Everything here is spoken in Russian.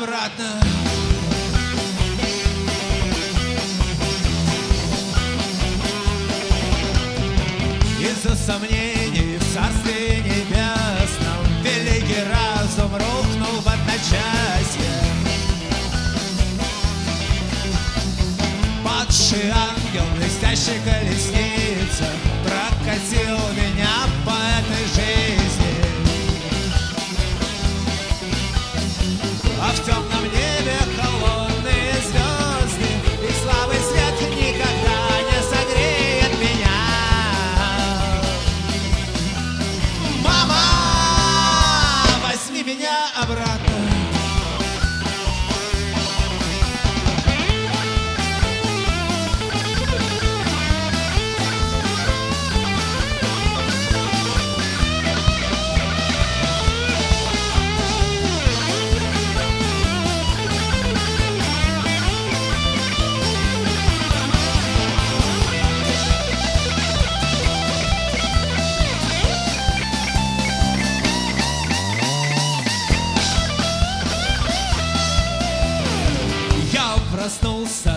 обратно. Из-за сомнений в царстве небесном великий разум рухнул в одночасье. Падший ангел, блестящей колесница, прокатил меня по этой жизни. А в темном небе холодные звезды, и слабый свет никогда не согреет меня. Мама, возьми меня обратно. Проснулся